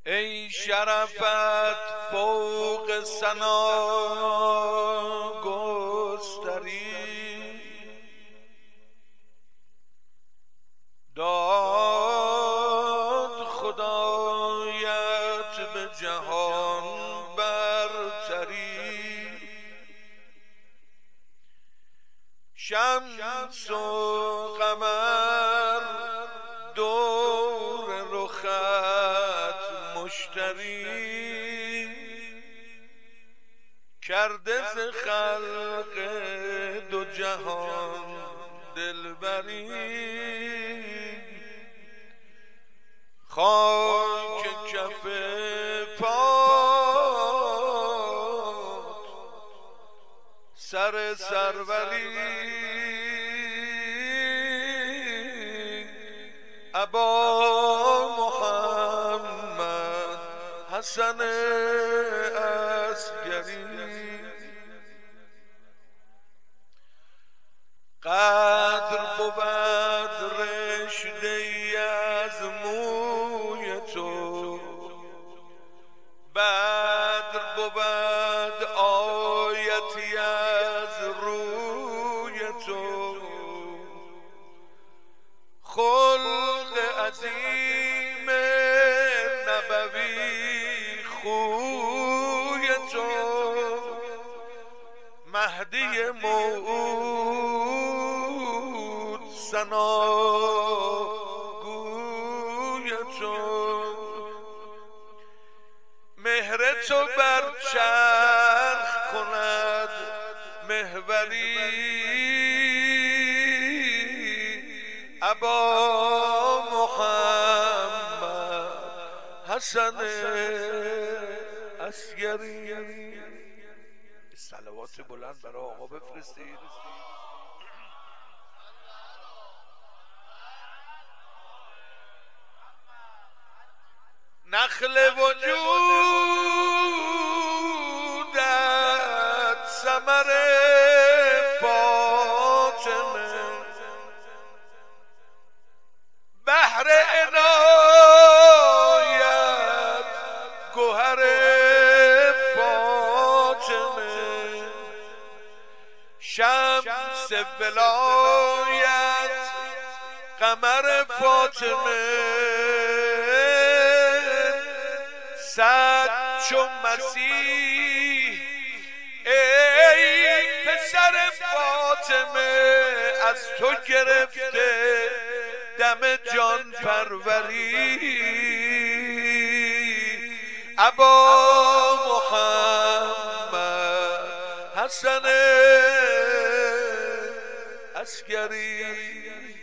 ای شرفت فوق ثنا گستری، داد خدایت به جهان برتری. شمس و قمر دور رخت مشتری، کرده ز خلق دو جهان دلبری. خاک کف پات سر سروری، ابا محمد حسن عسکری. قدر بود رشته ای از موی تو، بدر بود آیتی از روی تو. خلق عظیم نبوی خوی تو، مهدی موعود ثناگوی تو. مهر تو بر چرخ کند محوری، ابا محمد حسن عسکری. صلوات بلند برای آقا بفرستید. نخل وجودت ثمر فاطمه، بحر عنایت گوهر فاطمه. شمس ولایت قمر فاطمه، صد چو مسیح ای پسر فاطمه، از تو گرفته دم جان پروری، ابا محمد حسن عسکری.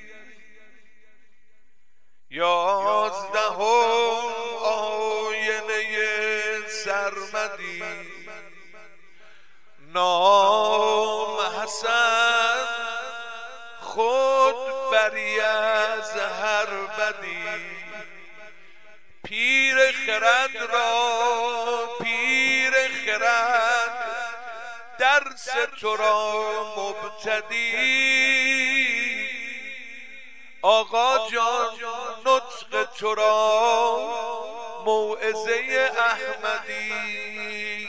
یازدهم آینه سرمدی، نام حسن خود بری از هر بدی. پیر خرد را پیر خرد درس تو را مبتدی، آقا جان نطق تو را موعظه احمدی.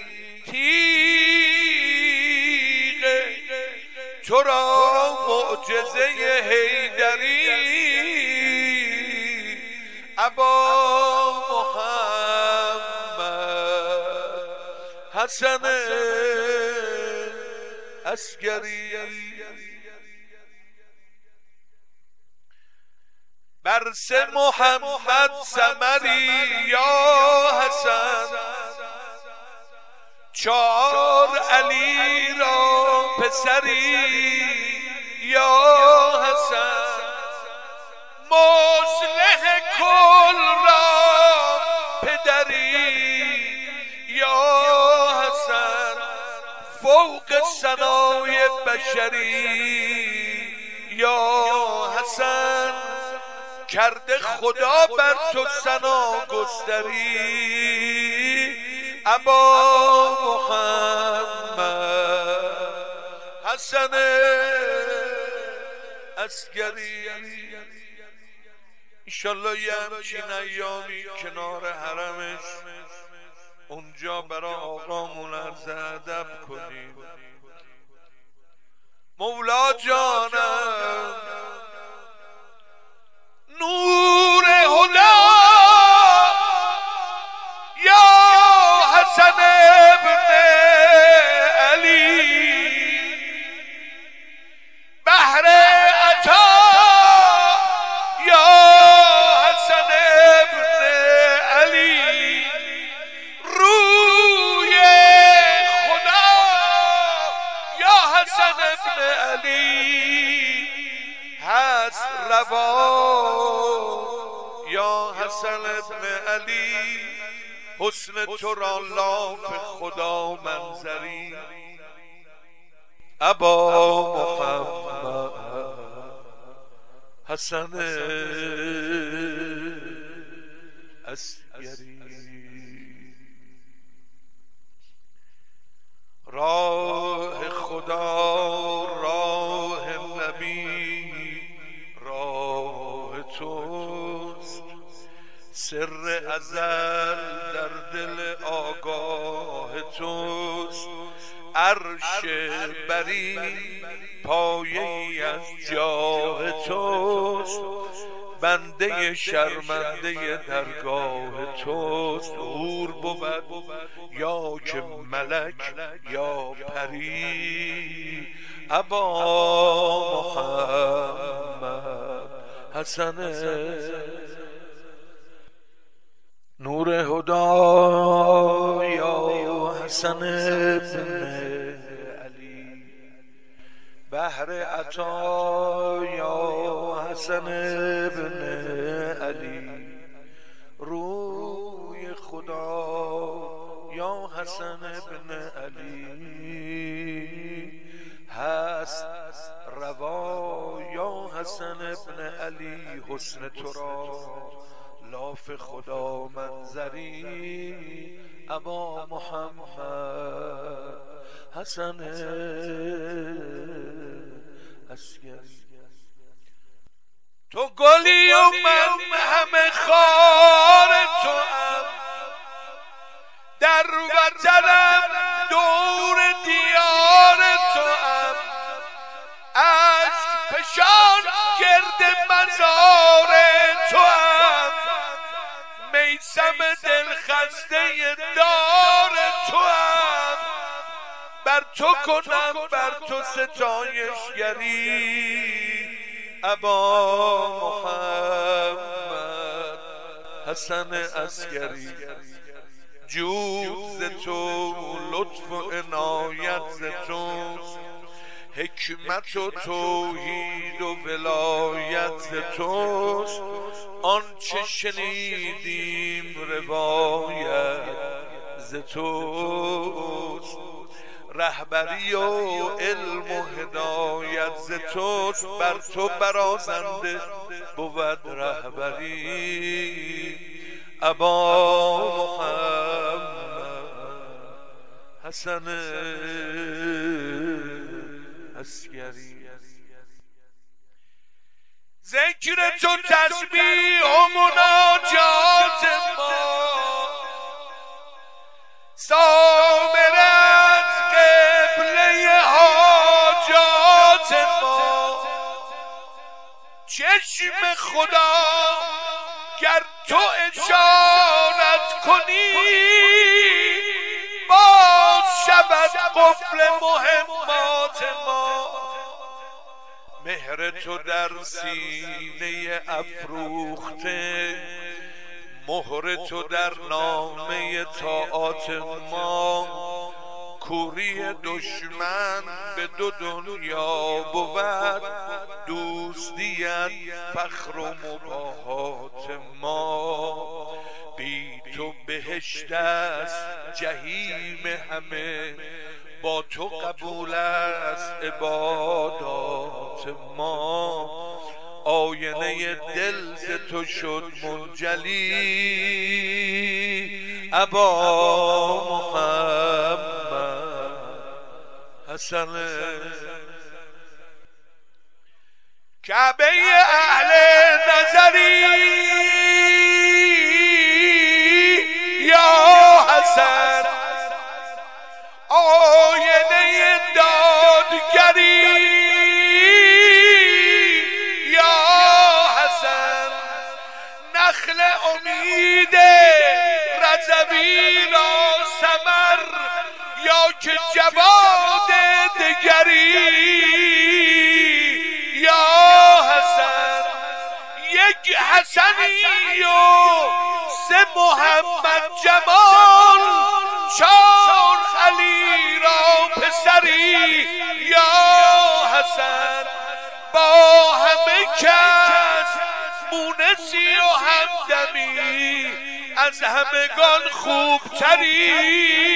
تیغ تو را معجزه حیدری، ابا محمد حسن عسکری. برس محمد ثمری یا حسن، چار علی را پسری یا حسن. مصلح کل را پدری یا حسن، فوق ثنای بشری یا حسن. کرده خدا بر تو ثنا گستری، ابا محمد حسن عسکری. انشالله یه همچین ایامی کنار حرمش اونجا برا آقامون عرض ادب کنیم. مولا جانم نور هدا یا حسن ابن علی بحر عطا یا حسن ابن علی روی خدا یا حسن ابن علی هست روا یا حسن ابن علی حسن تو را لاف خدا منظری ابا محمد حسن عسکری. راه خدا راه نبی راه توست سر ازل در دل آگاه توست عرش بری پایه‌ای از جاه توست بنده شرمنده درگاه توست حور بود یا که ملک یا پری ابا محمد حسن نور هدا یا حسن ابن علی بحر عطا یا حسن ابن علی روی خدا یا حسن ابن علی هست روا یا حسن ابن علی حسن تو را لاف خدا منظری ابا محمد حسن عسکری. تو گلی و من همه خار تو ام در وطنم دور دیار تو ام عشق فشان گرد مزار تو ام میسم دلخسته دار تو ام بر تو کنم بر تو ستایشگری ابا محمد حسن عسکری. جود ز تو لطف و عنایت ز توست حکمت و توحید و ولایت ز توست آنچه شنیدیم روایت ز توست رهبری و علم و هدایت ز توست بر تو برازنده بود رهبری ابا محمد حسن عسکری. ذکر تو تسبیح و مناجات ما سامرت قبله حاجات ما چشم خدا گر تو اشارت کنی باز شود قفل مهمات ما مهر تو در سینه افروخته مهر تو در نامه طاعات ما کوری دشمن به دو دنیا بود دوستیت فخر و مباهات ما بی تو بهشت است جهیم همه با تو قبول است عبادات ما آینه دل ز تو شد منجلی ابا محمد حسن کعبه اهل نظری یا حسن، آینه دادگری یا حسن، نخل امید رضوی را ثمر یا که جواد دگری یا حسن، یک حسنی و سه محمد جمال، چار علی را پسری یا حسن، با همه کس مونسی و همدمی، از همگان خوبتری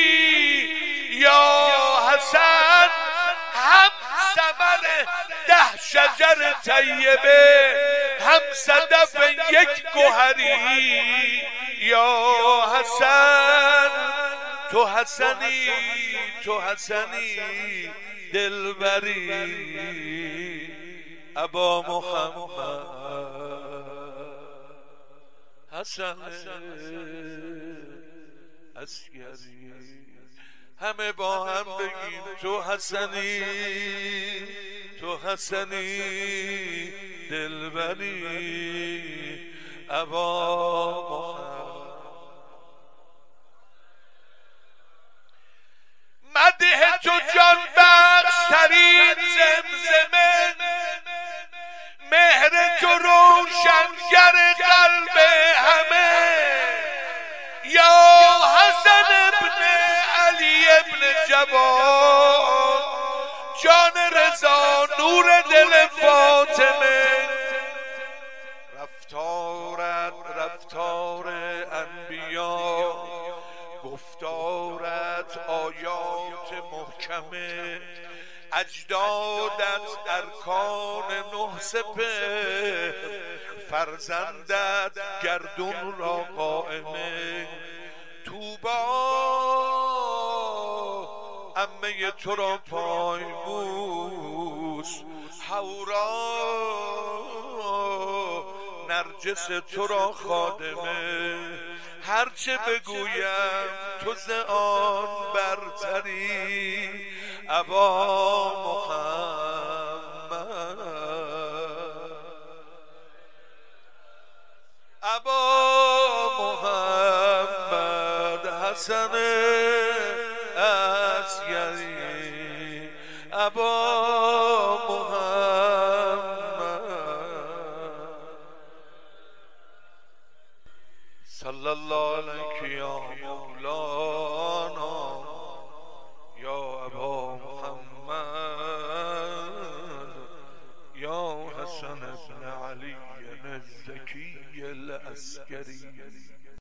یا حسن، هم ثمر 10 شجر طیبه، هم صدف یک گوهری یا حسن، تو حسنی تو حسنی دلبری ابا محمد حسن عسکری. همه با هم بگیم تو حسنی تو حسنی دلبری ابا محمد. مدح تو جان بخش ترین زمزمه، مهر تو روشنگر قلب همه، یا حسن ابن علی ابن جواد، جان رضا نور دل فاطمه، رفتارت رفتار انبیا، گفتارت آیات محکمه، اجدادت ارکان 9 سپهر، فرزندت گردون را قائمه، توبا عمه تو را پایبوس، حورا نرجس تو را خادمه، هرچه بگویم تو ز آن برتری ابا محمد ابا محمد حسن عسکری ابا محمد صلی الله علیک یا مولانا یا ابا محمد یا حسن ابن علی الزکی العسکری.